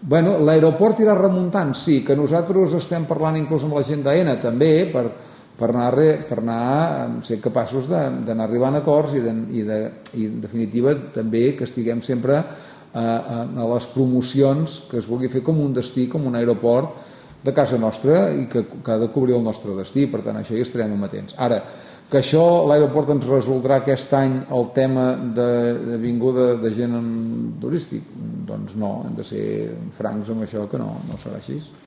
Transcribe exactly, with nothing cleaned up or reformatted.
Bueno, l'aeroport irà remuntant, sí, que nosaltres estem parlant inclús amb la gent d'Aena també per, per anar, per anar ser capaços d'anar arribant a acords i, de, i, de, i en definitiva també que estiguem sempre a, a, a les promocions que es vulgui fer com un destí, com un aeroport de casa nostra i que, que ha de cobrir el nostre destí, per tant això hi estarem amatents. Ara, que això l'aeroport ens resoldrà aquest any el tema de, de vinguda de gent turístic, doncs no, hem de ser francs amb això que no, no serà així.